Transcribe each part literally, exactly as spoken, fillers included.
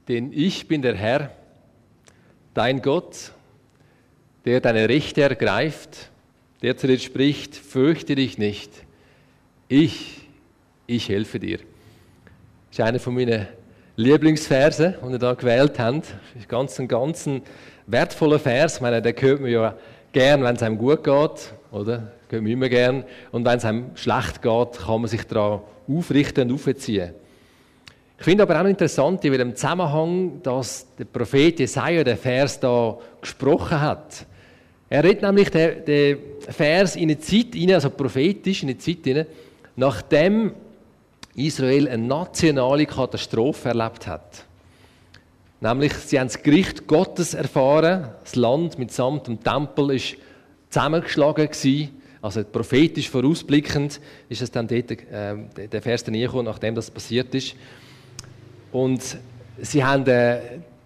Denn ich bin der Herr, dein Gott, der deine Rechte ergreift, der zu dir spricht, fürchte dich nicht. Ich, ich helfe dir. Das ist einer von meinen Lieblingsversen, die wir da gewählt haben. Das ist ganz ein ganz wertvoller Vers. Ich meine, den hört man ja gern, wenn es einem gut geht, oder? Das hört man immer gern. Und wenn es einem schlecht geht, kann man sich daran aufrichten und aufziehen. Ich finde aber auch noch interessant, in welchem Zusammenhang, dass der Prophet Jesaja den Vers da gesprochen hat. Er redet nämlich den, den Vers in eine Zeit hinein, also prophetisch in eine Zeit hinein, nachdem Israel eine nationale Katastrophe erlebt hat. Nämlich, sie haben das Gericht Gottes erfahren, das Land mitsamt dem Tempel war zusammengeschlagen gewesen. Also prophetisch vorausblickend ist es dann dort, äh, der Vers dann gekommen, nachdem das passiert ist. Und sie haben äh,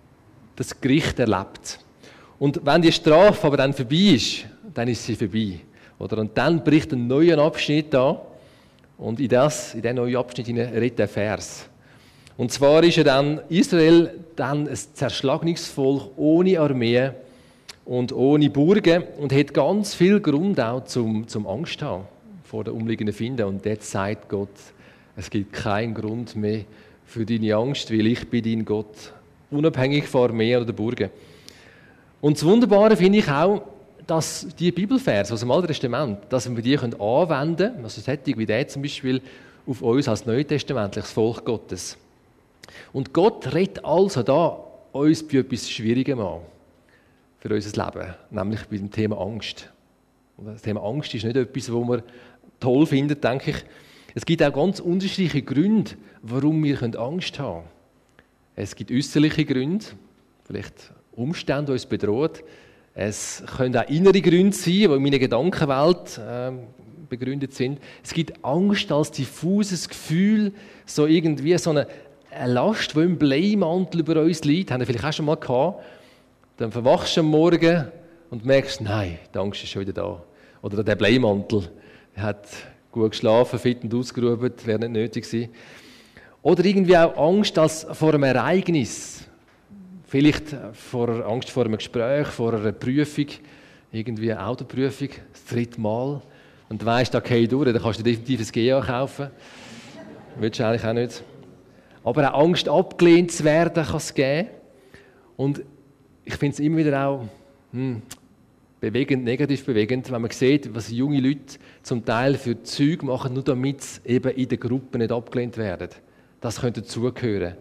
das Gericht erlebt. Und wenn die Strafe aber dann vorbei ist, dann ist sie vorbei. Oder? Und dann bricht ein neuer Abschnitt an. Und in, das, in diesen neuen Abschnitt redet der Vers. Und zwar ist ja dann Israel dann ein zerschlagenes Volk ohne Armee und ohne Burgen und hat ganz viel Grund auch zum, zum Angst haben vor den umliegenden Finden. Und jetzt sagt Gott, es gibt keinen Grund mehr für deine Angst, weil ich bin dein Gott, unabhängig von Armee oder Burgen. Und das Wunderbare finde ich auch, dass die Bibelverse aus dem Alten Testament, dass wir die anwenden können, also solche wie der zum Beispiel, auf uns als neutestamentliches Volk Gottes. Und Gott redet also da uns bei etwas Schwierigem an für unser Leben, nämlich bei dem Thema Angst. Und das Thema Angst ist nicht etwas, das man toll findet, denke ich. Es gibt auch ganz unterschiedliche Gründe, warum wir Angst haben können. Es gibt äußerliche Gründe, vielleicht Umstände, die uns bedrohen. Es können auch innere Gründe sein, die in meiner Gedankenwelt äh, begründet sind. Es gibt Angst als diffuses Gefühl, so irgendwie so eine, eine Last, die im Bleimantel über uns liegt. Haben wir vielleicht auch schon mal gehabt. Dann verwachst du am Morgen und merkst, nein, die Angst ist schon wieder da. Oder der Bleimantel, der hat gut geschlafen, fit und ausgeruht, wäre nicht nötig gewesen. Oder irgendwie auch Angst als vor einem Ereignis. Vielleicht vor Angst vor einem Gespräch, vor einer Prüfung, irgendwie eine Autoprüfung, das dritte Mal. Und du weisst, da gehe ich durch, dann kannst du definitiv ein G A kaufen. Willst du eigentlich auch nicht. Aber auch Angst, abgelehnt zu werden, kann es geben. Und ich finde es immer wieder auch hm, bewegend, negativ bewegend, wenn man sieht, was junge Leute zum Teil für Zeug machen, nur damit sie eben in der Gruppe nicht abgelehnt werden. Das könnte dazugehören.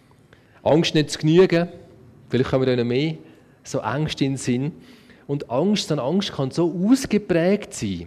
Angst nicht zu genügen, vielleicht kommen wir da noch mehr, so Angst in den Sinn. Und Angst an Angst kann so ausgeprägt sein,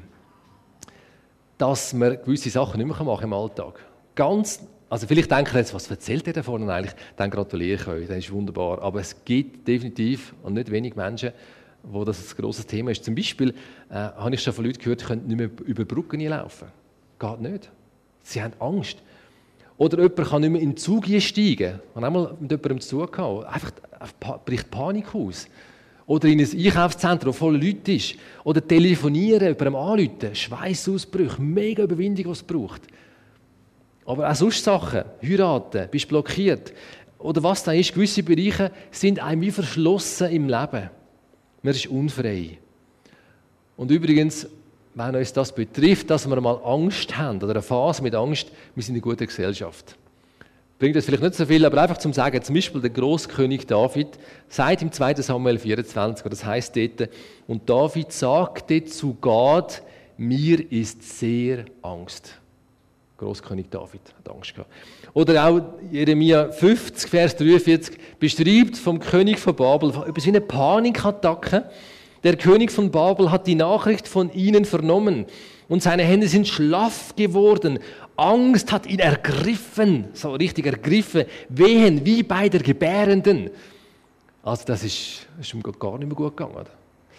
dass man gewisse Sachen nicht mehr machen im Alltag. Ganz, also vielleicht denken jetzt, was erzählt ihr da vorne eigentlich? Dann gratuliere ich euch, das ist wunderbar. Aber es gibt definitiv und nicht wenig Menschen, wo das ein grosses Thema ist. Zum Beispiel äh, habe ich schon von Leuten gehört, die können nicht mehr über Brücken laufen. Geht nicht. Sie haben Angst. Oder jemand kann nicht mehr in den Zug steigen. Ich habe einmal mit jemandem zu tun gehabt. Einfach bricht Panik aus. Oder in ein Einkaufszentrum, das voller Leute ist. Oder telefonieren, jemandem anrufen. Schweißausbrüche, mega Überwindung, was es braucht. Aber auch sonst Sachen. Heiraten, bist blockiert. Oder was da ist, gewisse Bereiche sind einem wie verschlossen im Leben. Man ist unfrei. Und übrigens, wenn uns das betrifft, dass wir mal Angst haben oder eine Phase mit Angst, wir sind in guter Gesellschaft. Bringt das vielleicht nicht so viel, aber einfach zum Sagen, zum Beispiel der Großkönig David sagt im zweiten Samuel vierundzwanzig, das heisst dort, und David sagte zu Gad, mir ist sehr Angst. Großkönig David hat Angst gehabt. Oder auch Jeremia fünfzig, Vers dreiundvierzig, beschreibt vom König von Babel über eine Panikattacke. Der König von Babel hat die Nachricht von ihnen vernommen und seine Hände sind schlaff geworden. Angst hat ihn ergriffen, so richtig ergriffen, wehen wie bei der Gebärenden. Also das ist, ist ihm gar nicht mehr gut gegangen. Oder?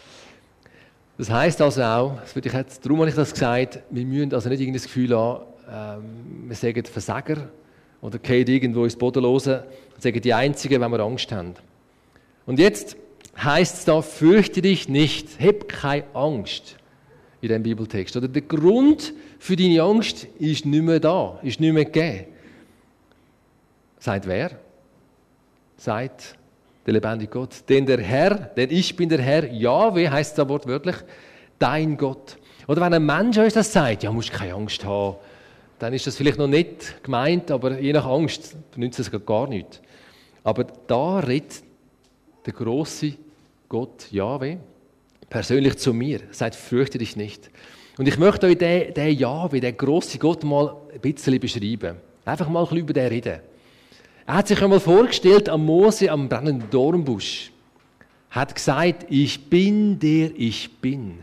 Das heisst also auch, das würde ich jetzt, darum habe ich das gesagt, wir müssen also nicht irgendein Gefühl haben, ähm, wir sagen Versager oder gehen irgendwo ins Bodenlose und sagen die Einzigen, wenn wir Angst haben. Und jetzt heisst es da, fürchte dich nicht, hab keine Angst in diesem Bibeltext. Oder der Grund für deine Angst ist nicht mehr da, ist nicht mehr gegeben. Sagt wer? sagt der lebendige Gott. Denn der Herr, denn ich bin der Herr, Jahwe heißt es da wortwörtlich, dein Gott. Oder wenn ein Mensch uns das sagt, ja, musst keine Angst haben, dann ist das vielleicht noch nicht gemeint, aber je nach Angst nützt es gar nichts. Aber da redet der grosse Gott, Jahwe, persönlich zu mir, sagt, fürchte dich nicht. Und ich möchte euch den, den Jahwe, den grossen Gott mal ein bisschen beschreiben. Einfach mal ein bisschen über den reden. Er hat sich einmal vorgestellt am Mose am brennenden Dornbusch. Er hat gesagt, ich bin der ich bin.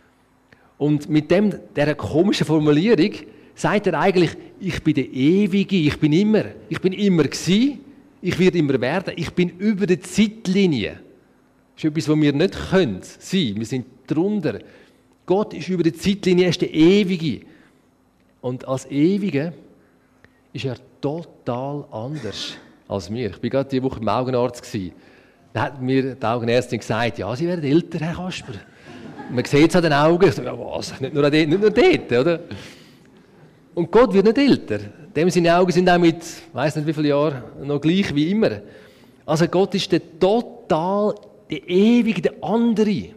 Und mit dem, dieser komischen Formulierung sagt er eigentlich, ich bin der Ewige, ich bin immer, ich bin immer gewesen, ich werde immer werden, ich bin über der Zeitlinie. Das ist etwas, was wir nicht können sein. Wir sind drunter. Gott ist über der Zeitlinie, er ist der Ewige. Und als Ewige ist er total anders als wir. Ich war gerade diese Woche im Augenarzt. Da hat mir die Augenärztin gesagt, ja, Sie werden älter, Herr Kasper. Man sieht es an den Augen. Ich sage, ja, was? Nicht nur, an dort, nicht nur dort, oder? Und Gott wird nicht älter. Dem seine Augen sind auch mit, ich weiss nicht wie viele Jahren, noch gleich wie immer. Also Gott ist der total, der ewige, der andere.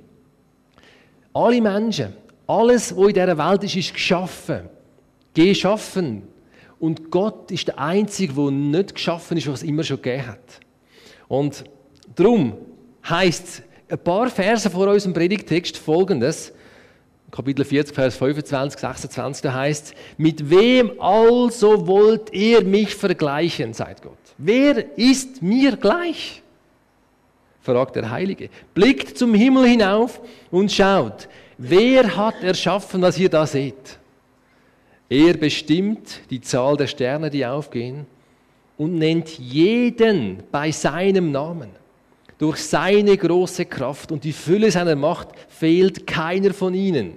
Alle Menschen, alles, was in dieser Welt ist, ist geschaffen. Geschaffen. Und Gott ist der Einzige, der nicht geschaffen ist, was es immer schon gegeben hat. Und darum heisst ein paar Verse vor unserem Predigtext Folgendes. Kapitel vierzig, Vers fünfundzwanzig, sechsundzwanzig, da heißt: Mit wem also wollt ihr mich vergleichen, sagt Gott. Wer ist mir gleich? Fragt der Heilige. Blickt zum Himmel hinauf und schaut, wer hat erschaffen, was ihr da seht? Er bestimmt die Zahl der Sterne, die aufgehen, und nennt jeden bei seinem Namen. Durch seine große Kraft und die Fülle seiner Macht fehlt keiner von ihnen.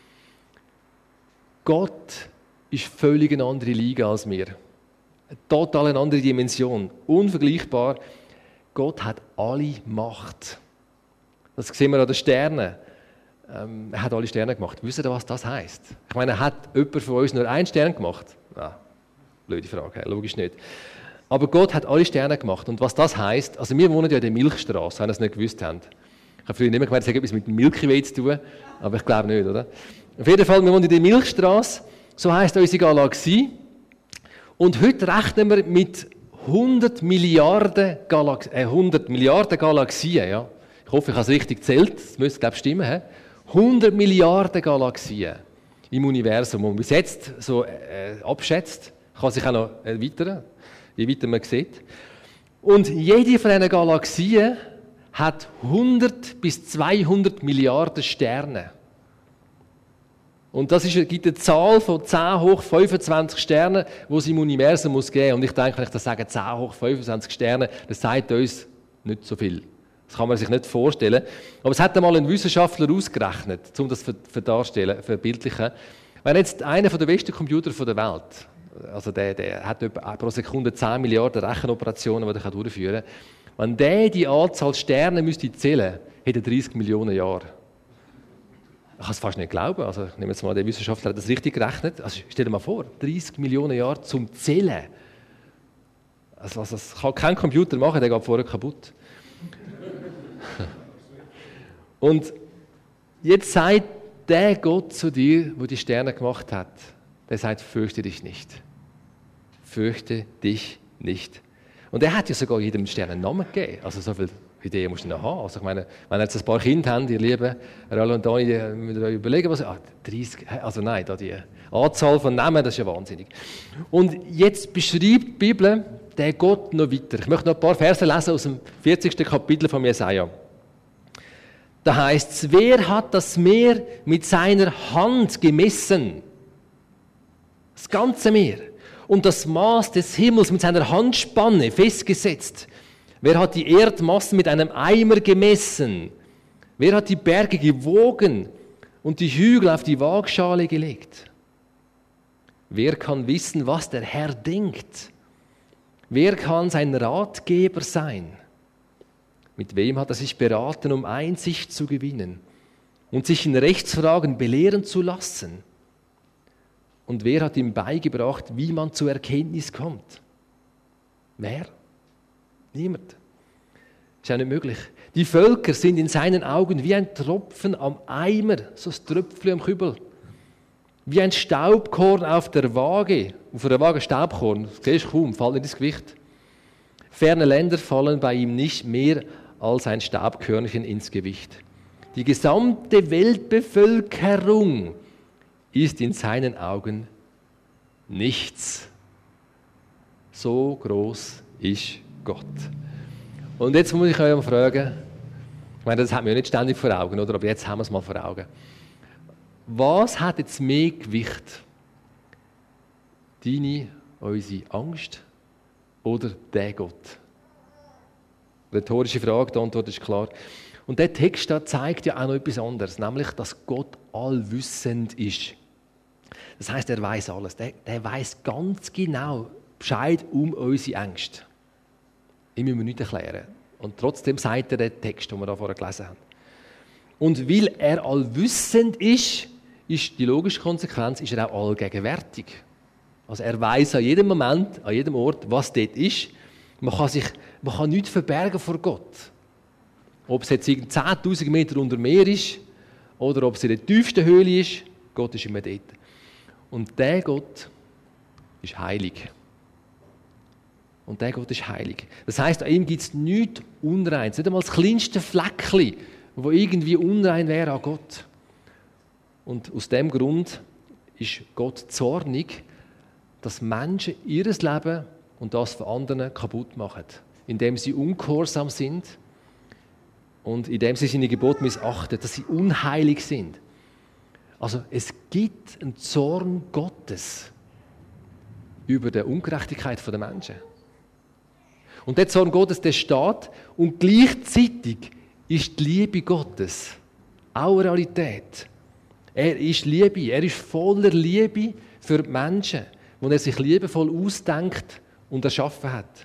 Gott ist völlig eine andere Liga als wir. Eine total eine andere Dimension. Unvergleichbar. Gott hat alle Macht. Das sehen wir an den Sternen. Ähm, er hat alle Sterne gemacht. Wisst ihr, was das heisst? Ich meine, hat jemand von uns nur einen Stern gemacht? Nein, blöde Frage, logisch nicht. Aber Gott hat alle Sterne gemacht. Und was das heisst, also wir wohnen ja in der Milchstraße, wenn ihr es nicht gewusst habt. Ich habe früher nicht mehr gemeint, es hat etwas mit dem Milky Way zu tun, aber ich glaube nicht, oder? Auf jeden Fall, wir wohnen in der Milchstraße, so heisst unsere Galaxie. Und heute rechnen wir mit hundert Milliarden, Galax- äh, hundert Milliarden Galaxien. Ja? Ich hoffe, ich habe es richtig gezählt, das müsste, glaube ich, stimmen. He? hundert Milliarden Galaxien im Universum. Und bis jetzt so äh, abschätzt, kann sich auch noch erweitern, je weiter man sieht. Und jede von diesen Galaxien hat hundert bis zweihundert Milliarden Sterne. Und das ist, gibt eine Zahl von zehn hoch fünfundzwanzig Sternen, die es im Universum muss geben muss. Und ich denke, wenn ich das sage, zehn hoch fünfundzwanzig Sterne, das sagt uns nicht so viel. Das kann man sich nicht vorstellen. Aber es hat einmal ein Wissenschaftler ausgerechnet, um das zu darstellen, verbildlichen. Wenn jetzt einer der besten Computer der Welt, also der, der hat pro Sekunde zehn Milliarden Rechenoperationen, die er durchführen kann, wenn der die Anzahl Sterne müsste zählen, hätte er dreißig Millionen Jahre. Ich kann es fast nicht glauben. Also, ich nehme jetzt mal, der Wissenschaftler hat das richtig gerechnet. Also, stell dir mal vor, dreißig Millionen Jahre zum Zählen. Also, also, das kann kein Computer machen, der geht vorher kaputt. Und jetzt sagt der Gott zu dir, der die Sterne gemacht hat, der sagt, fürchte dich nicht. Fürchte dich nicht. Und er hat ja sogar jedem Stern einen Namen gegeben. Also so viele Ideen musst du noch haben. Also ich meine, wenn ihr jetzt ein paar Kinder habt, ihr Lieben, Raul und Dani, die müsst ihr euch überlegen, was... Ah, dreißig, also nein, da die Anzahl von Namen, das ist ja wahnsinnig. Und jetzt beschreibt die Bibel den Gott noch weiter. Ich möchte noch ein paar Verse lesen aus dem vierzigsten Kapitel von Jesaja. Da heißt es, wer hat das Meer mit seiner Hand gemessen? Das ganze Meer. Und das Maß des Himmels mit seiner Handspanne festgesetzt. Wer hat die Erdmassen mit einem Eimer gemessen? Wer hat die Berge gewogen und die Hügel auf die Waagschale gelegt? Wer kann wissen, was der Herr denkt? Wer kann sein Ratgeber sein? Mit wem hat er sich beraten, um Einsicht zu gewinnen und sich in Rechtsfragen belehren zu lassen? Und wer hat ihm beigebracht, wie man zur Erkenntnis kommt? Wer? Niemand. Ist auch nicht möglich. Die Völker sind in seinen Augen wie ein Tropfen am Eimer, so ein Tröpfchen am Kübel. Wie ein Staubkorn auf der Waage. Auf einer Waage Staubkorn, das siehst du kaum, fällt nicht ins Gewicht. Ferne Länder fallen bei ihm nicht mehr als ein Staubkörnchen ins Gewicht. Die gesamte Weltbevölkerung ist in seinen Augen nichts. So groß ist Gott. Und jetzt muss ich euch mal fragen, ich meine, das haben wir ja nicht ständig vor Augen, oder? Aber jetzt haben wir es mal vor Augen. Was hat jetzt mehr Gewicht? Deine, unsere Angst oder der Gott? Rhetorische Frage, die Antwort ist klar. Und der Text da zeigt ja auch noch etwas anderes, nämlich, dass Gott allwissend ist. Das heisst, er weiß alles. Der, der weiß ganz genau Bescheid um unsere Ängste. Ich muss mir nicht erklären. Und trotzdem sagt er den Text, den wir da vorher gelesen haben. Und weil er allwissend ist, ist die logische Konsequenz, ist er auch allgegenwärtig. Also er weiß an jedem Moment, an jedem Ort, was dort ist. Man kann, sich, man kann nichts verbergen vor Gott. Ob es jetzt zehntausend Meter unter Meer ist oder ob es in der tiefsten Höhle ist, Gott ist immer dort. Und der Gott ist heilig. Und der Gott ist heilig. Das heisst, an ihm gibt es nichts Unreines. Nicht einmal das kleinste Fleckchen, das irgendwie unrein wäre an Gott. Und aus diesem Grund ist Gott zornig, dass Menschen ihr Leben und das von anderen kaputt machen, indem sie ungehorsam sind und indem sie seine Gebote missachten, dass sie unheilig sind. Also es gibt einen Zorn Gottes über die Ungerechtigkeit der Menschen. Und der Zorn Gottes, der steht, und gleichzeitig ist die Liebe Gottes auch Realität. Er ist Liebe, er ist voller Liebe für die Menschen, wo er sich liebevoll ausdenkt und erschaffen hat.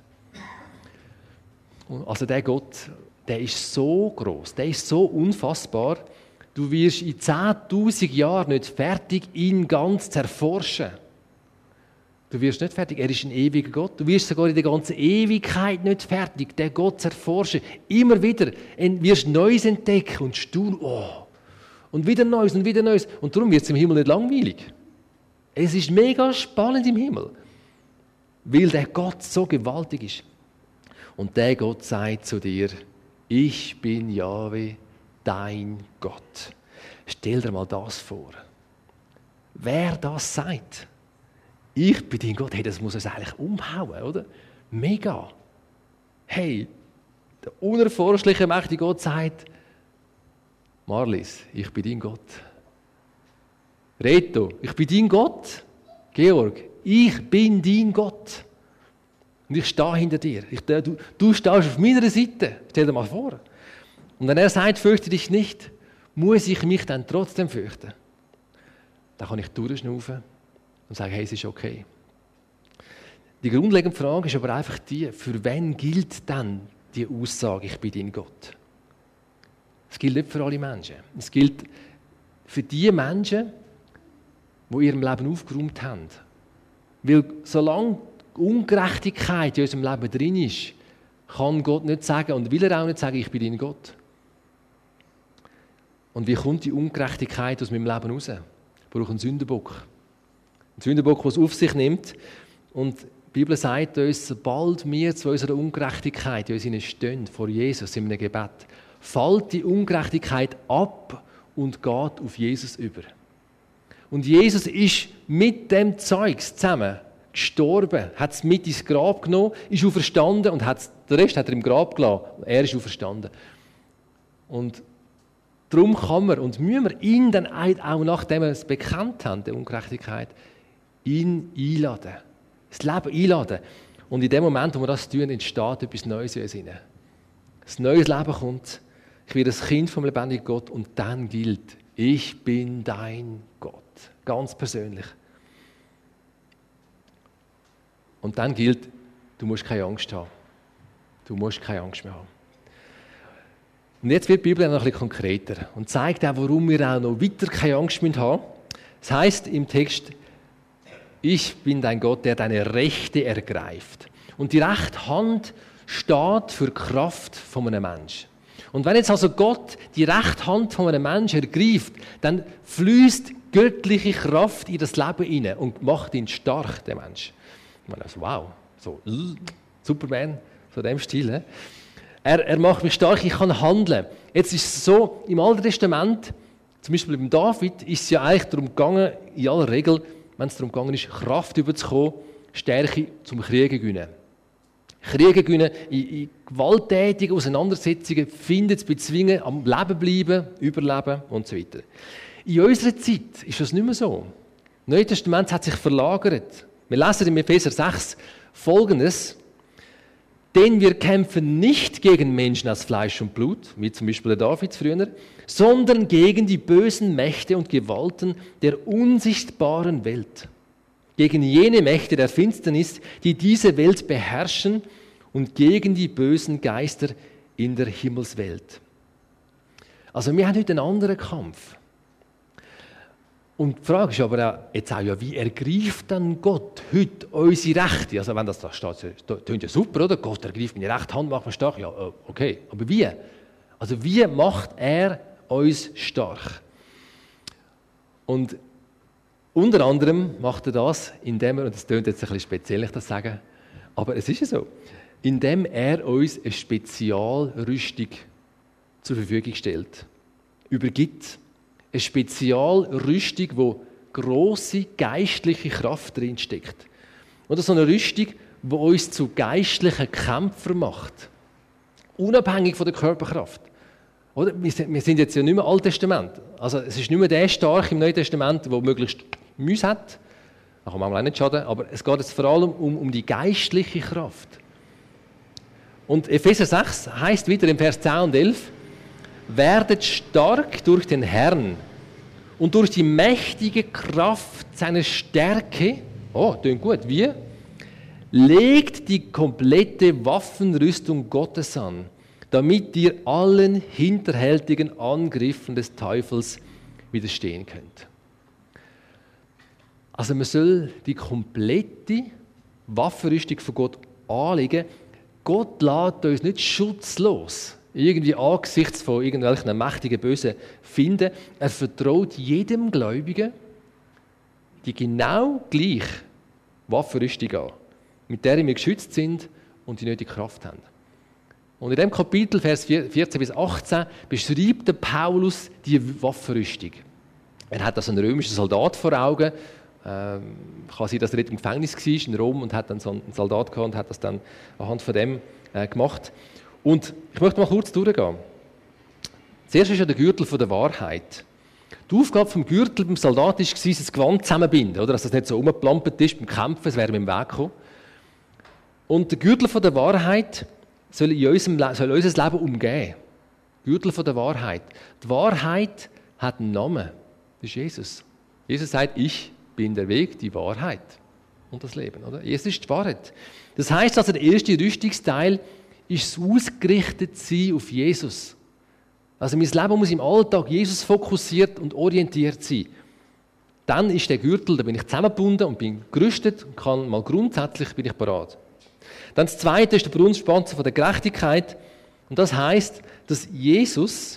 Also der Gott, der ist so groß, der ist so unfassbar. Du wirst in zehntausend Jahren nicht fertig, ihn ganz zu erforschen. Du wirst nicht fertig, er ist ein ewiger Gott. Du wirst sogar in der ganzen Ewigkeit nicht fertig, den Gott zu erforschen. Immer wieder wirst du Neues entdecken und staunen. Oh. Und wieder Neues und wieder Neues. Und darum wird es im Himmel nicht langweilig. Es ist mega spannend im Himmel, weil der Gott so gewaltig ist. Und der Gott sagt zu dir, ich bin Jahwe, dein Gott. Stell dir mal das vor. Wer das sagt, ich bin dein Gott, hey, das muss uns eigentlich umhauen, oder? Mega. Hey, der unerforschliche, mächtige Gott sagt, Marlies, ich bin dein Gott. Reto, ich bin dein Gott. Georg, ich bin dein Gott. Und ich stehe hinter dir. Ich, du, du stehst auf meiner Seite. Stell dir mal vor. Und wenn er sagt, fürchte dich nicht, muss ich mich dann trotzdem fürchten. Dann kann ich durchschnaufen und sagen, hey, es ist okay. Die grundlegende Frage ist aber einfach die, für wen gilt dann die Aussage, ich bin dein Gott? Es gilt nicht für alle Menschen. Es gilt für die Menschen, die in ihrem Leben aufgeräumt haben. Weil solange Ungerechtigkeit in unserem Leben drin ist, kann Gott nicht sagen und will er auch nicht sagen, ich bin dein Gott. Und wie kommt die Ungerechtigkeit aus meinem Leben raus? Ich brauche einen Sündenbock. Ein Sündenbock, der es auf sich nimmt. Und die Bibel sagt uns, sobald wir zu unserer Ungerechtigkeit in uns stehen, vor Jesus in einem Gebet, fällt die Ungerechtigkeit ab und geht auf Jesus über. Und Jesus ist mit dem Zeugs zusammen gestorben, hat es mit ins Grab genommen, ist auferstanden und hat's, den Rest hat er im Grab gelassen. Er ist auferstanden. Und darum kann man und müssen wir ihn dann auch, nachdem wir es bekannt haben, der Ungerechtigkeit, ihn einladen. Das Leben einladen. Und in dem Moment, wo wir das tun, entsteht etwas Neues in uns hinein. Ein neues Leben kommt. Ich werde das Kind vom lebendigen Gott und dann gilt, ich bin dein Gott. Ganz persönlich. Und dann gilt, du musst keine Angst haben. Du musst keine Angst mehr haben. Und jetzt wird die Bibel noch ein bisschen konkreter und zeigt auch, warum wir auch noch weiter keine Angst haben müssen. Es heisst im Text, ich bin dein Gott, der deine Rechte ergreift. Und die rechte Hand steht für die Kraft von einem Menschen. Und wenn jetzt also Gott die rechte Hand von einem Menschen ergreift, dann fließt göttliche Kraft in das Leben hinein und macht ihn stark, der Mensch. Ich meine, also, wow, so Superman, so in dem Stil. He? Er, er macht mich stark, ich kann handeln. Jetzt ist es so, im Alten Testament, zum Beispiel beim David, ist es ja eigentlich darum gegangen, in aller Regel, wenn es darum gegangen ist, Kraft überzukommen, Stärke zum Kriegen gewinnen. Kriegen gewinnen, in, in gewalttätigen Auseinandersetzungen, finden, zu bezwingen, am Leben bleiben, überleben und so weiter. In unserer Zeit ist das nicht mehr so. Das Neue Testament hat sich verlagert. Wir lesen in Epheser sechs Folgendes: Denn wir kämpfen nicht gegen Menschen aus Fleisch und Blut, wie zum Beispiel der David früher, sondern gegen die bösen Mächte und Gewalten der unsichtbaren Welt. Gegen jene Mächte der Finsternis, die diese Welt beherrschen, und gegen die bösen Geister in der Himmelswelt. Also wir haben heute einen anderen Kampf. Und die Frage ist aber auch, jetzt auch, ja, wie ergreift dann Gott heute unsere Rechte? Also wenn das da steht, das klingt ja super, oder? Gott ergreift meine rechte Hand, macht mich stark. Ja, okay, aber wie? Also wie macht er uns stark? Und unter anderem macht er das, indem er, und das klingt jetzt ein bisschen speziell, ich das sage, aber es ist ja so, indem er uns eine Spezialrüstung zur Verfügung stellt, übergibt. Eine Spezialrüstung, wo grosse geistliche Kraft drin steckt. Oder so eine Rüstung, die uns zu geistlichen Kämpfern macht. Unabhängig von der Körperkraft. Oder? Wir sind jetzt ja nicht mehr Altes Testament. Also es ist nicht mehr der stark im Neuen Testament, der möglichst Müsse hat. Da kann man auch nicht schaden. Aber es geht jetzt vor allem um, um die geistliche Kraft. Und Epheser sechs heißt wieder im Vers zehn und elf, werdet stark durch den Herrn und durch die mächtige Kraft seiner Stärke, oh, klingt gut, wie? Legt die komplette Waffenrüstung Gottes an, damit ihr allen hinterhältigen Angriffen des Teufels widerstehen könnt. Also man soll die komplette Waffenrüstung von Gott anlegen. Gott lässt uns nicht schutzlos irgendwie angesichts von irgendwelchen mächtigen Bösen finden. Er vertraut jedem Gläubigen die genau gleiche Waffenrüstung an, mit der wir geschützt sind und die nötige Kraft haben. Und in diesem Kapitel, Vers vierzehn bis achtzehn, beschreibt der Paulus die Waffenrüstung. Er hat also einen römischen Soldat vor Augen. Ähm, kann sein, dass er im Gefängnis war in Rom und hat dann so einen Soldat gehabt und hat das dann anhand von dem äh, gemacht. Und ich möchte mal kurz durchgehen. Zuerst ist ja der Gürtel von der Wahrheit. Die Aufgabe vom Gürtel beim Soldat war, das Gewand zusammenbinden, oder? Dass das nicht so rumgeplampert ist beim Kämpfen, es wäre mit dem Weg gekommen. Und der Gürtel von der Wahrheit soll, in unserem Le- soll unser Leben umgehen. Gürtel von der Wahrheit. Die Wahrheit hat einen Namen. Das ist Jesus. Jesus sagt, ich bin der Weg, die Wahrheit und das Leben. Oder? Jesus ist die Wahrheit. Das heisst also, der erste Rüstungsteil ist das ausgerichtet sein auf Jesus. Also mein Leben muss im Alltag Jesus fokussiert und orientiert sein. Dann ist der Gürtel, da bin ich zusammengebunden und bin gerüstet und kann mal grundsätzlich bin ich bereit. Dann das Zweite ist der Brustpanzer von der Gerechtigkeit. Und das heisst, dass Jesus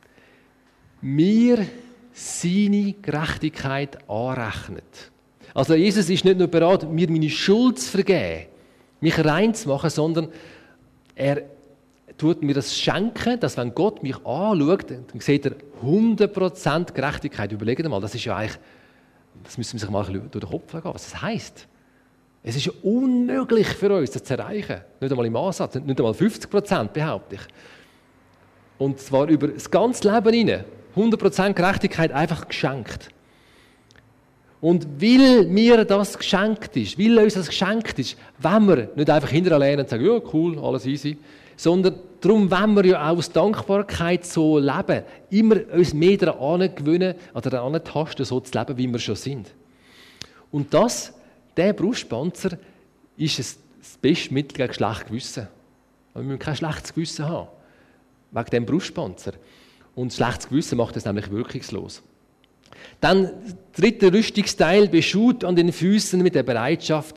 mir seine Gerechtigkeit anrechnet. Also Jesus ist nicht nur bereit, mir meine Schuld zu vergeben, mich rein zu machen, sondern er tut mir das schenken, dass wenn Gott mich anschaut, dann sieht er hundert Prozent Gerechtigkeit. Überlegt mal, das ist ja eigentlich, das müssen wir sich mal ein bisschen durch den Kopf gehen, was das heisst. Es ist ja unmöglich für uns, das zu erreichen. Nicht einmal im Ansatz, nicht einmal fünfzig Prozent, behaupte ich. Und zwar über das ganze Leben hinein. hundert Prozent Gerechtigkeit einfach geschenkt. Und weil mir das geschenkt ist, weil uns das geschenkt ist, wollen wir nicht einfach hinterher lehnen und sagen, ja cool, alles easy, sondern darum wollen wir ja auch aus Dankbarkeit so leben, immer uns mehr daran gewöhnen, oder daran tasten, so zu leben, wie wir schon sind. Und das, der Brustpanzer, ist das beste Mittel gegen schlechtes Gewissen. Wir müssen kein schlechtes Gewissen haben, wegen dem Brustpanzer. Und schlechtes Gewissen macht es nämlich wirkungslos. Dann, dritter Rüstungsteil, beschuht an den Füßen mit der Bereitschaft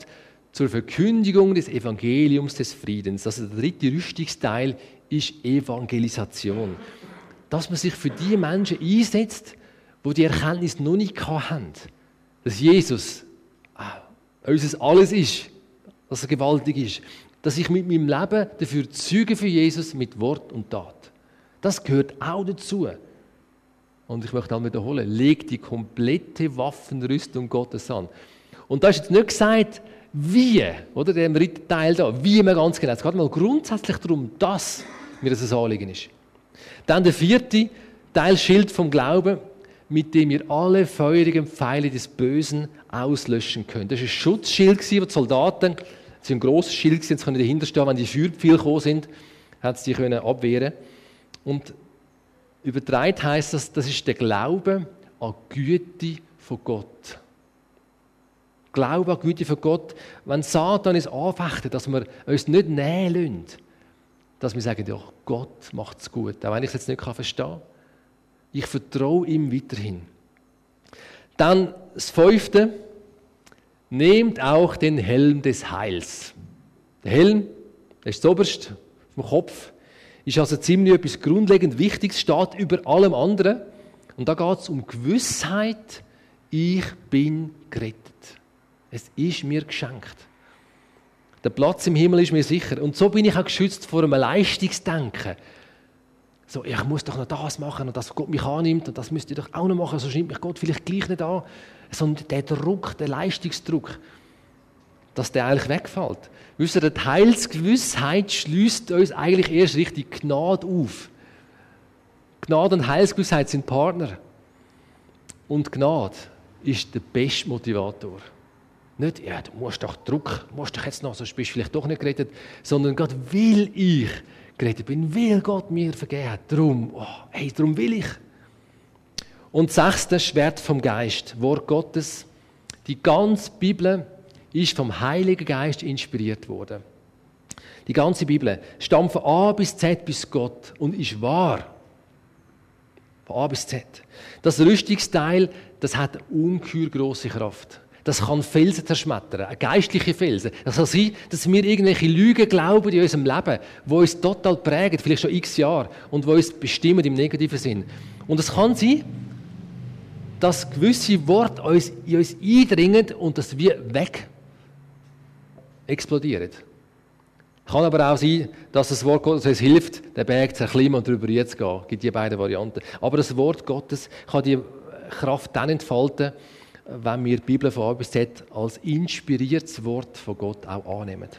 zur Verkündigung des Evangeliums des Friedens. Also der dritte Rüstungsteil ist Evangelisation. Dass man sich für die Menschen einsetzt, die die Erkenntnis noch nicht haben, dass Jesus äh, unser Alles ist, dass er gewaltig ist, dass ich mit meinem Leben dafür zeuge für Jesus mit Wort und Tat. Das gehört auch dazu. Und ich möchte auch wiederholen, leg die komplette Waffenrüstung Gottes an. Und da ist jetzt nicht gesagt, wie, oder, der dritte Teil da, wie man ganz genau. Es geht mal grundsätzlich darum, dass mir das ein Anliegen ist. Dann der vierte Teil, Schild vom Glauben, mit dem wir alle feurigen Pfeile des Bösen auslöschen können. Das war ein Schutzschild, wo die Soldaten, das ist ein grosses Schild, jetzt können dahinter stehen, wenn die Feuerpfeile gekommen sind, hat sie die abwehren. Und übertragen heisst das, das ist der Glaube an die Güte von Gott. Glaube an die Güte von Gott, wenn Satan uns anfechtet, dass wir uns nicht nähen lassen, dass wir sagen, ja, Gott macht es gut, auch wenn ich es jetzt nicht verstehen kann. Ich vertraue ihm weiterhin. Dann das Fünfte, nehmt auch den Helm des Heils. Der Helm, der ist das oberste vom Kopf, ist also ziemlich etwas grundlegend Wichtiges, steht über allem anderen. Und da geht es um Gewissheit, ich bin gerettet. Es ist mir geschenkt. Der Platz im Himmel ist mir sicher. Und so bin ich auch geschützt vor einem Leistungsdenken. So, ich muss doch noch das machen und dass Gott mich annimmt und das müsste ich doch auch noch machen, sonst nimmt mich Gott vielleicht gleich nicht an. Sondern der Druck, der Leistungsdruck, dass der eigentlich wegfällt. Wisst ihr, die Heilsgewissheit schließt uns eigentlich erst richtig Gnade auf. Gnade und Heilsgewissheit sind Partner. Und Gnade ist der beste Motivator. Nicht, ja, du musst doch Druck, du musst doch jetzt noch, sonst bist du vielleicht doch nicht gerettet, sondern Gott will ich gerettet bin, will Gott mir vergeben. Darum, oh, hey, darum will ich. Und sechste, Schwert vom Geist, Wort Gottes. Die ganze Bibel ist vom Heiligen Geist inspiriert worden. Die ganze Bibel stammt von A bis Z bis Gott und ist wahr. Von A bis Z. Das Rüstungsteil, das hat eine ungeheuer grosse Kraft. Das kann Felsen zerschmettern, eine geistliche Felsen. Das kann sein, dass wir irgendwelche Lügen glauben in unserem Leben, die uns total prägen, vielleicht schon x Jahre, und die uns bestimmen im negativen Sinn. Und es kann sein, dass gewisse Worte uns, in uns eindringen und dass wir weg explodieren. Kann aber auch sein, dass das Wort Gottes uns hilft, den Berg zu erklimmen und darüber zu gehen. Es gibt die beiden Varianten. Aber das Wort Gottes kann die Kraft dann entfalten, wenn wir die Bibel von A bis Z als inspiriertes Wort von Gott auch annehmen.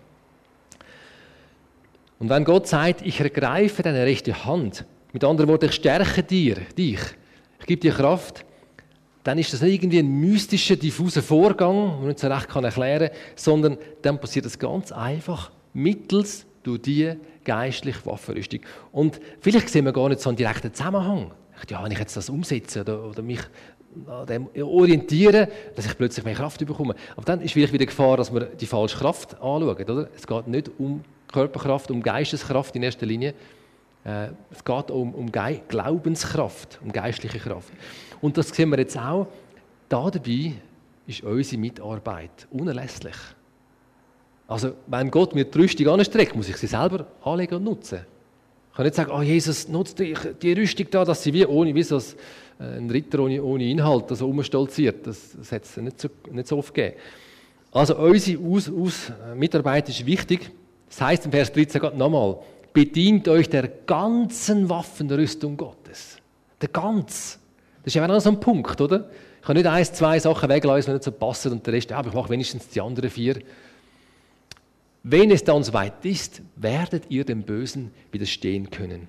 Und wenn Gott sagt, ich ergreife deine rechte Hand, mit anderen Worten, ich stärke dir, dich, ich gebe dir Kraft, dann ist das nicht irgendwie ein mystischer, diffuser Vorgang, den man nicht so recht erklären kann, sondern dann passiert das ganz einfach mittels durch die geistliche Waffenrüstung. Und vielleicht sehen wir gar nicht so einen direkten Zusammenhang. Ja, wenn ich jetzt das umsetze oder, oder mich an dem orientieren, dass ich plötzlich mehr Kraft bekomme. Aber dann ist vielleicht wieder die Gefahr, dass wir die falsche Kraft anschauen. Oder? Es geht nicht um Körperkraft, um Geisteskraft in erster Linie. Äh, es geht um, um Ge- Glaubenskraft, um geistliche Kraft. Und das sehen wir jetzt auch. Da dabei ist unsere Mitarbeit unerlässlich. Also, wenn Gott mir die Rüstung anstreckt, muss ich sie selber anlegen und nutzen. Ich kann nicht sagen, oh Jesus, nutzt die, die Rüstung da, dass sie wie ohne, wie so ein Ritter ohne, ohne Inhalt so umstolziert. Das, das hat es nicht so, nicht so oft gegeben. Also unsere Aus, Aus, Mitarbeit ist wichtig. Das heisst im Vers dreizehn Gott nochmal, bedient euch der ganzen Waffenrüstung Gottes. Der ganz. Das ist ja auch so ein Punkt, oder? Ich kann nicht eins, zwei Sachen weglassen, die nicht so passen und der Rest, ja, aber ich mache wenigstens die anderen vier. Wenn es dann soweit ist, werdet ihr dem Bösen widerstehen können.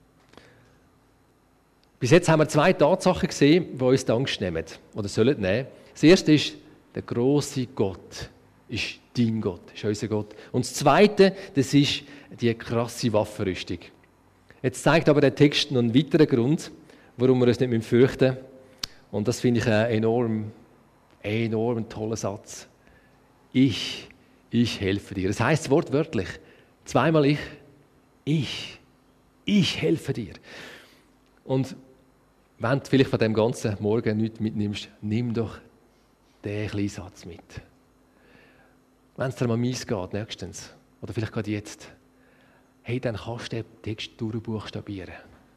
Bis jetzt haben wir zwei Tatsachen gesehen, die uns die Angst nehmen oder sollen nehmen. Das erste ist, der grosse Gott ist dein Gott, ist unser Gott. Und das zweite, das ist die krasse Waffenrüstung. Jetzt zeigt aber der Text noch einen weiteren Grund, warum wir uns nicht fürchten müssen. Und das finde ich einen enorm, enorm tollen Satz. Ich, ich helfe dir. Das heisst wortwörtlich, zweimal ich, ich, ich helfe dir. Und wenn du vielleicht von dem ganzen Morgen nichts mitnimmst, nimm doch den kleinen Satz mit. wenn es dir mal mies geht, nächstens, oder vielleicht gerade jetzt, hey, dann kannst du den Text durchbuchstabieren.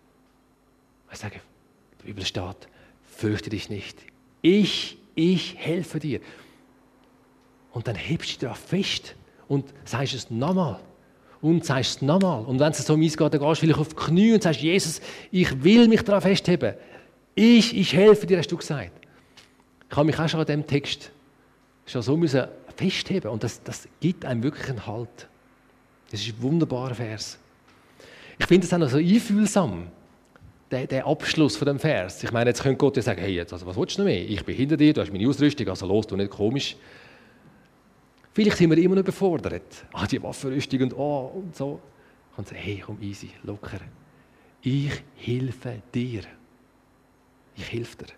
Ich sage, die Bibel steht, fürchte dich nicht. Ich, ich helfe dir. Und dann hebst du dich darauf fest und sagst es nochmal. Und sagst es nochmal. Und wenn es so mies geht, dann gehst du vielleicht auf die Knie und sagst, Jesus, ich will mich darauf festheben. Ich, ich helfe dir, hast du gesagt. Ich habe mich auch schon an diesem Text schon so müssen festheben. Und das, das gibt einem wirklich einen Halt. Das ist ein wunderbarer Vers. Ich finde es auch noch so einfühlsam, der, der Abschluss von dem Vers. Ich meine, jetzt könnte Gott ja sagen, hey, jetzt, also, was willst du noch mehr? Ich bin hinter dir, du hast meine Ausrüstung, also los, du nicht komisch. Vielleicht sind wir immer noch überfordert. Ah, die Waffenrüstung und oh, und so. Und sagen, hey, komm, easy, locker. Ich helfe dir. Ich helfe dir.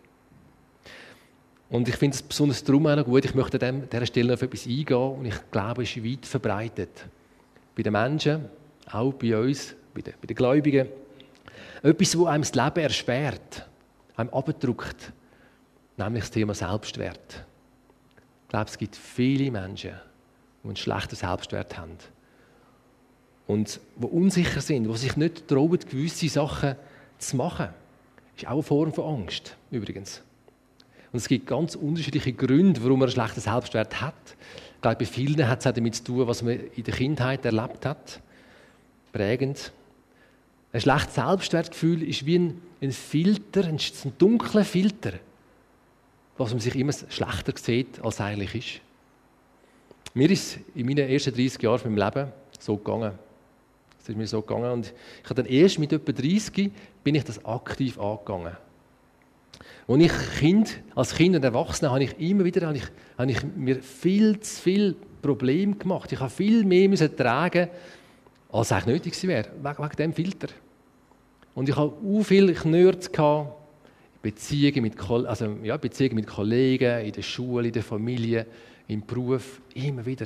Und ich finde es besonders darum auch noch gut, ich möchte an dieser Stelle auf etwas eingehen und ich glaube, es ist weit verbreitet. Bei den Menschen, auch bei uns, bei den, bei den Gläubigen. Etwas, das einem das Leben erschwert, einem abdrückt, nämlich das Thema Selbstwert. Ich glaube, es gibt viele Menschen, die einen schlechten Selbstwert haben und die unsicher sind, die sich nicht trauen, gewisse Sachen zu machen. Das ist auch eine Form von Angst, übrigens. Und es gibt ganz unterschiedliche Gründe, warum man einen schlechten Selbstwert hat. Ich glaube, bei vielen hat es auch damit zu tun, was man in der Kindheit erlebt hat. Prägend. Ein schlechtes Selbstwertgefühl ist wie ein, ein Filter, ein, ein dunkler Filter, was man sich immer schlechter sieht, als es eigentlich ist. Mir ist in meinen ersten dreißig Jahren von meinem Leben so gegangen. Es ist mir so gegangen. Und ich habe dann erst mit etwa dreißig bin ich das aktiv angegangen. Als ich kind, als Kind und Erwachsener habe ich immer wieder habe ich, habe ich mir viel zu viel Probleme gemacht. Ich habe viel mehr müssen tragen, als eigentlich nötig gewesen wäre, wegen, wegen diesem Filter. Und ich habe auch viele Knurz gehabt, Beziehungen mit, also, ja, Beziehungen mit Kollegen, in der Schule, in der Familie, im Beruf, immer wieder.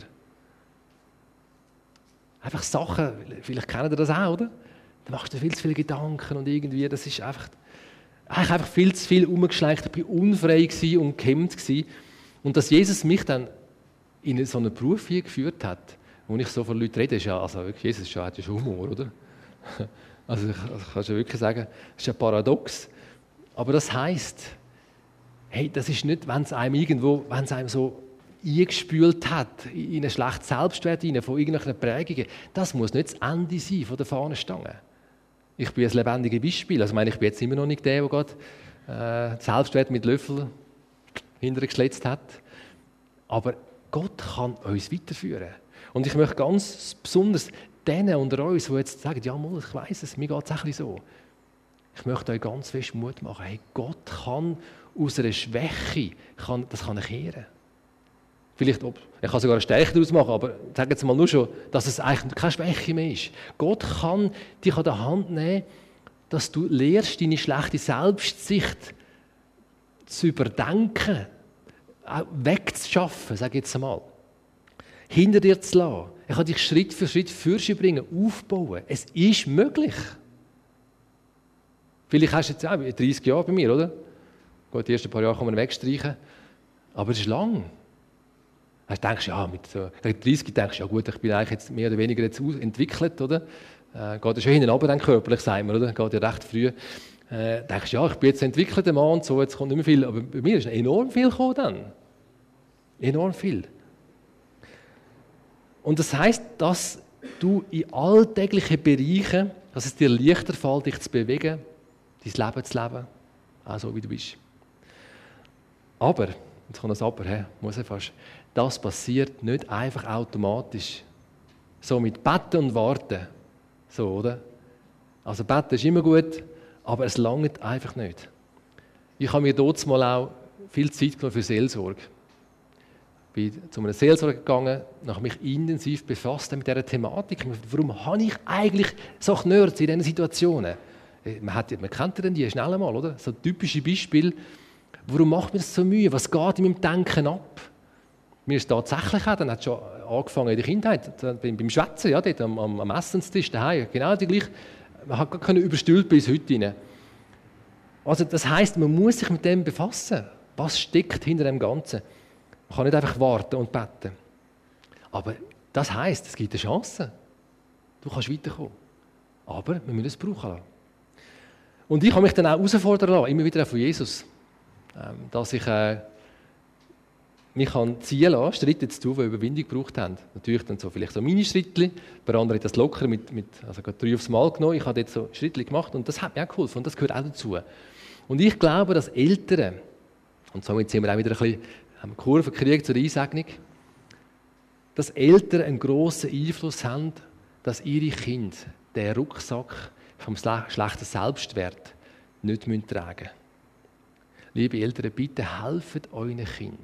Einfach Sachen, vielleicht kennt ihr das auch, oder? Da machst du viel zu viele Gedanken und irgendwie, das ist einfach, eigentlich einfach viel zu viel umgeschleicht. Ich war unfrei und gehemmt. Und dass Jesus mich dann in so einen Beruf hier geführt hat, wo ich so von Leuten rede, ist ja, also wirklich, Jesus hat ja schon Humor, oder? Also ich, ich kann schon wirklich sagen, das ist ein Paradox. Aber das heisst, hey, das ist nicht, wenn es einem irgendwo, wenn es einem so eingespült hat, in einen schlechten Selbstwert hinein, von irgendwelchen Prägungen, das muss nicht das Ende sein von der Fahnenstange. Ich bin ein lebendiges Beispiel. Also ich meine, ich bin jetzt immer noch nicht der, der gerade äh, Selbstwert mit Löffel hintergeschletzt hat. Aber Gott kann uns weiterführen. Und ich möchte ganz besonders denen unter uns, die jetzt sagen, ja, mal, ich weiss es, mir geht es ein bisschen so. Ich möchte euch ganz fest Mut machen. Hey, Gott kann aus einer Schwäche, kann, das kann er kehren. Vielleicht, ob, er kann sogar eine Stärke daraus machen, aber sagen jetzt mal nur schon, dass es eigentlich keine Schwäche mehr ist. Gott kann dich an der Hand nehmen, dass du lernst, deine schlechte Selbstsicht zu überdenken, wegzuschaffen, sage ich jetzt einmal. Hinter dir zu lassen. Er kann dich Schritt für Schritt Fürche bringen, aufbauen. Es ist möglich. Vielleicht hast du jetzt auch dreißig Jahre bei mir, oder? Gut, die ersten paar Jahre kann man wegstreichen. Aber es ist lang. Du denkst, ja, mit so dreißig denkst du, ja gut, ich bin eigentlich jetzt mehr oder weniger jetzt entwickelt, oder? Äh, geht ja schon hinten runter, dann körperlich, sagen wir, oder? Geht ja recht früh. Äh, denkst ja, ich bin jetzt ein entwickelter Mann und so, jetzt kommt nicht mehr viel. Aber bei mir ist enorm viel gekommen dann. Enorm viel. Und das heisst, dass du in alltäglichen Bereichen, dass es dir leichter fällt, dich zu bewegen, dein Leben zu leben, auch so wie du bist. Aber, jetzt kommt das Aber, he, muss ich fast, das passiert nicht einfach automatisch. So mit Beten und Warten. So, oder? Also Beten ist immer gut, aber es langt einfach nicht. Ich habe mir dort mal auch viel Zeit genommen für Seelsorge. Ich bin zu einer Seelsorge gegangen, nach mich intensiv befasst mit dieser Thematik. Warum habe ich eigentlich so Knurz in diesen Situationen? Man, hat, man kennt ja dann die schnell einmal, oder? So typische Beispiele. Warum macht mir das so Mühe? Was geht in meinem Denken ab? Mir ist tatsächlich auch, dann hat es schon angefangen in der Kindheit, beim, beim Schwätzen, ja, dort am, am, am Essenstisch daheim, genau die gleiche. Man hat gar keine überstülpt bis heute rein. Also das heisst, man muss sich mit dem befassen. Was steckt hinter dem Ganzen? Man kann nicht einfach warten und beten. Aber das heisst, es gibt eine Chance. Du kannst weiterkommen. Aber wir müssen es brauchen lassen. Und ich habe mich dann auch herausfordern lassen, immer wieder auch von Jesus, ähm, dass ich äh, mich kann ziehen lassen, Schritte zu tun, die Überwindung gebraucht haben. Natürlich dann so, vielleicht so Mini-Schrittchen, bei anderen hat das locker mit, mit also gerade drei aufs Mal genommen. Ich habe dort so Schrittchen gemacht und das hat mir auch geholfen und das gehört auch dazu. Und ich glaube, dass Eltern, und somit sind wir auch wieder ein bisschen, haben eine Kurve gekriegt zur Einsegnung, dass Eltern einen grossen Einfluss haben, dass ihre Kinder den Rucksack vom schlechten Selbstwert nicht tragen müssen. Liebe Eltern, bitte helft euren Kindern,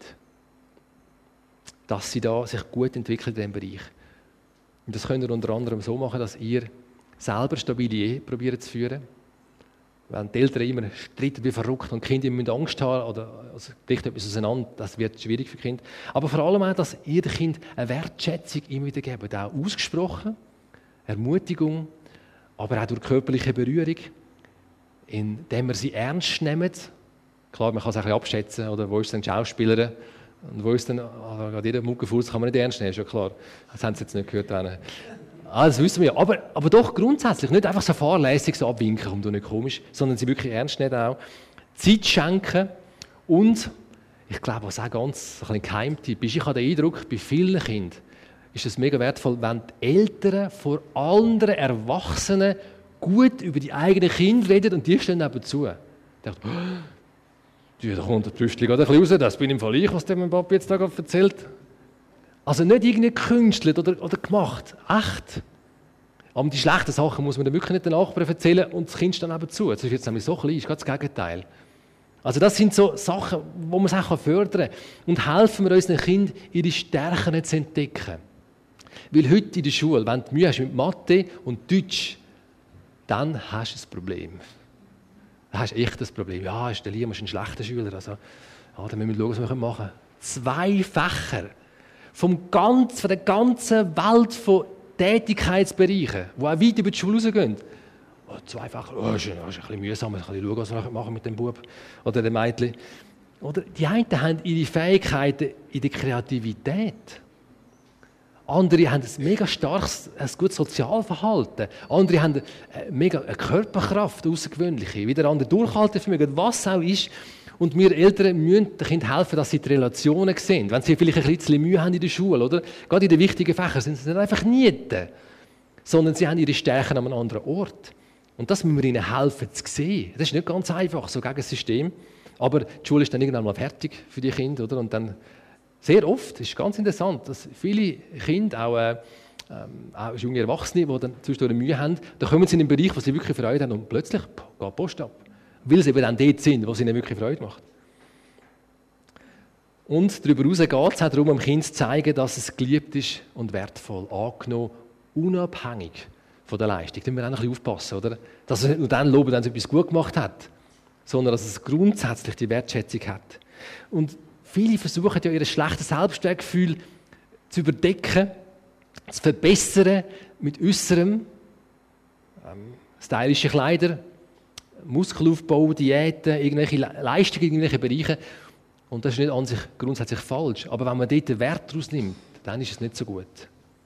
dass sie da sich gut entwickeln in diesem Bereich. Und das könnt ihr unter anderem so machen, dass ihr selber stabile Ehe probiert zu führen. Wenn die Eltern immer streiten wie verrückt und die Kinder immer Angst haben oder also bricht etwas auseinander, das wird schwierig für die Kinder. Aber vor allem auch, dass ihr dem Kind eine Wertschätzung immer wieder gebt, auch ausgesprochen, Ermutigung, aber auch durch körperliche Berührung, indem wir sie ernst nehmen. Klar, man kann es ein bisschen abschätzen, oder wo ist denn die Schauspielerin und wo ist denn, also gerade jeder Muckenfuß kann man nicht ernst nehmen, ist ja klar. Das haben Sie jetzt nicht gehört. Ah, das wissen wir ja. Aber, aber doch grundsätzlich, nicht einfach so fahrlässig so abwinken, kommt doch nicht komisch, sondern sie wirklich ernst nehmen auch. Zeit schenken und, ich glaube, was auch ganz so ein Geheimtipp ist, ich habe den Eindruck, bei vielen Kindern ist es mega wertvoll, wenn die Eltern vor anderen Erwachsenen gut über die eigenen Kinder reden und die stehen nebenzu. Ich dachte, oh, da kommt der Brüstchen gerade ein bisschen raus, das bin im Fall ich, was der mein Papa jetzt da gerade erzählt. Also nicht irgendwie gekünstelt oder, oder gemacht, echt. Aber die schlechten Sachen muss man dann wirklich nicht den Nachbarn erzählen und das Kind steht nebenzu. Das ist jetzt nämlich so klein, ist gerade das Gegenteil. Also das sind so Sachen, wo man es auch fördern kann. Und helfen wir unseren Kindern, ihre Stärken zu entdecken. Weil heute in der Schule, wenn du Mühe hast mit Mathe und Deutsch, dann hast du ein Problem. Dann hast du echt ein Problem. Ja, ist der Liam ein schlechter Schüler. Also, ja, dann müssen wir schauen, was wir machen können. Zwei Fächer vom ganz, von der ganzen Welt von Tätigkeitsbereichen, die auch weit über die Schule rausgehen. Oh, zwei Fächer, oh, das ist, das ist ein bisschen mühsam, ich kann schauen, was wir machen mit dem Bub oder dem Mädchen. Oder die einen haben ihre Fähigkeiten in der Kreativität. Andere haben ein mega starkes, ein gutes Sozialverhalten. Andere haben eine mega eine Körperkraft, eine außergewöhnliche. Wieder andere Durchhaltevermögen, was auch ist. Und wir Eltern müssen den Kindern helfen, dass sie die Relationen sehen. Wenn sie vielleicht ein bisschen Mühe haben in der Schule, oder? Gerade in den wichtigen Fächern sind sie nicht einfach Nieten, sondern sie haben ihre Stärken an einem anderen Ort. Und das müssen wir ihnen helfen zu sehen. Das ist nicht ganz einfach, so gegen das System. Aber die Schule ist dann irgendwann mal fertig für die Kinder, oder? Und dann sehr oft, das ist ganz interessant, dass viele Kinder, auch, äh, auch junge Erwachsene, die dann zwischendurch Mühe haben, da kommen sie in einen Bereich, wo sie wirklich Freude haben und plötzlich geht die Post ab. Weil sie eben dann dort sind, wo es ihnen wirklich Freude macht. Und darüber hinaus geht es auch darum, dem Kind zu zeigen, dass es geliebt ist und wertvoll, angenommen, unabhängig von der Leistung. Da müssen wir auch ein bisschen aufpassen, oder? Dass es nicht nur dann loben, wenn es etwas gut gemacht hat, sondern dass es grundsätzlich die Wertschätzung hat. Und viele versuchen ja, ihr schlechtes Selbstwertgefühl zu überdecken, zu verbessern mit äußerem, ähm, stylische Kleider, Muskelaufbau, Diäten, irgendwelche Leistungen in irgendwelchen Bereichen. Und das ist nicht an sich grundsätzlich falsch. Aber wenn man dort den Wert daraus nimmt, dann ist es nicht so gut.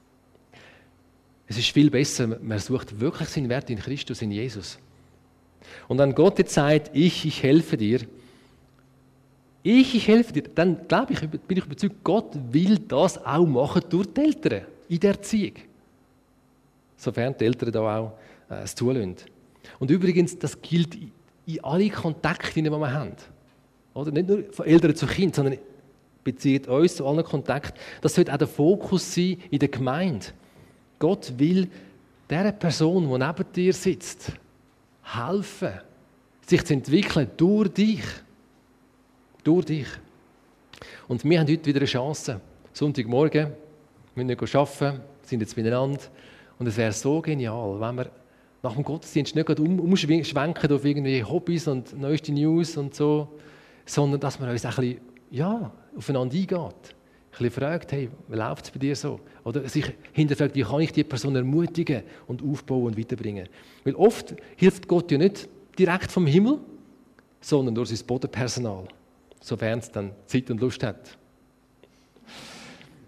Es ist viel besser, man sucht wirklich seinen Wert in Christus, in Jesus. Und wenn Gott jetzt sagt, ich, ich helfe dir, ich, ich helfe dir, dann glaube ich, bin ich überzeugt, Gott will das auch machen durch die Eltern in der Erziehung. Sofern die Eltern da auch äh, es zulassen. Und übrigens, das gilt in alle Kontakte, die wir haben. Oder? Nicht nur von Eltern zu Kind, sondern bezieht uns zu allen Kontakten. Das sollte auch der Fokus sein in der Gemeinde. Gott will der Person, die neben dir sitzt, helfen, sich zu entwickeln durch dich. Durch dich. Und wir haben heute wieder eine Chance. Sonntagmorgen, wir müssen nicht arbeiten, sind jetzt miteinander. Und es wäre so genial, wenn wir nach dem Gottesdienst nicht gerade um, umschwenken auf irgendwie Hobbys und neueste News und so, sondern dass man uns ein bisschen, ja, aufeinander eingeht. Ein bisschen fragt, hey, wie läuft es bei dir so? Oder sich hinterfragt, wie kann ich die Person ermutigen und aufbauen und weiterbringen? Weil oft hilft Gott ja nicht direkt vom Himmel, sondern durch sein Bodenpersonal, sofern es dann Zeit und Lust hat.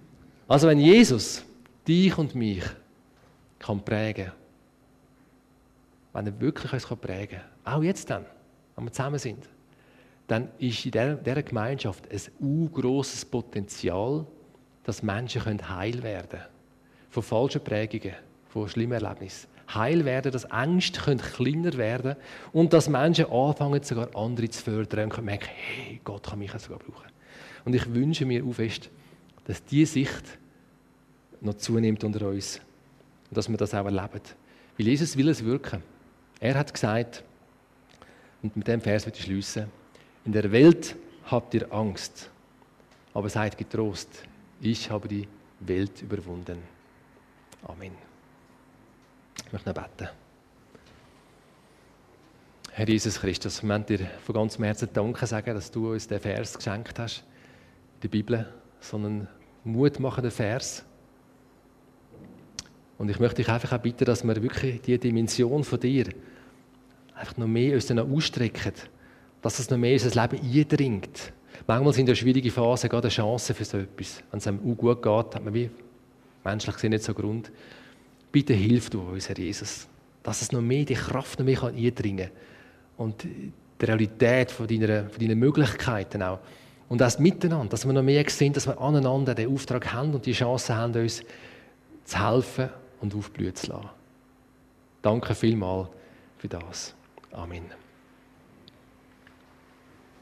Also wenn Jesus dich und mich kann prägen, wenn er wirklich uns prägen kann, auch jetzt dann, wenn wir zusammen sind, dann ist in dieser, dieser Gemeinschaft ein ungrosses Potenzial, dass Menschen heil werden können. Von falschen Prägungen, von schlimmen Erlebnissen. Heil werden, dass Ängste kleiner werden und dass Menschen anfangen, sogar andere zu fördern und merken, hey, Gott kann mich sogar brauchen. Und ich wünsche mir auch fest, dass diese Sicht noch zunimmt unter uns und dass wir das auch erleben. Weil Jesus will es wirken. Er hat gesagt, und mit dem Vers möchte ich schliessen, in der Welt habt ihr Angst, aber seid getrost, ich habe die Welt überwunden. Amen. Ich möchte noch beten. Herr Jesus Christus, wir möchten dir von ganzem Herzen Danke sagen, dass du uns den Vers geschenkt hast, in der Bibel, so einen mutmachenden Vers. Und ich möchte dich einfach auch bitten, dass wir wirklich diese Dimension von dir einfach noch mehr uns dann ausstrecken, dass es noch mehr in unser Leben eindringt. Manchmal sind in der schwierigen Phase gerade eine Chance für so etwas. Wenn es einem auch gut geht, hat man wie menschlich gesehen nicht so Grund. Bitte hilf du uns, Herr Jesus, dass es noch mehr, die Kraft noch mehr eindringen kann. Und die Realität von deiner, von deinen Möglichkeiten auch. Und das Miteinander, dass wir noch mehr sehen, dass wir aneinander den Auftrag haben und die Chance haben, uns zu helfen und aufblühen zu lassen. Danke vielmals für das. Amen.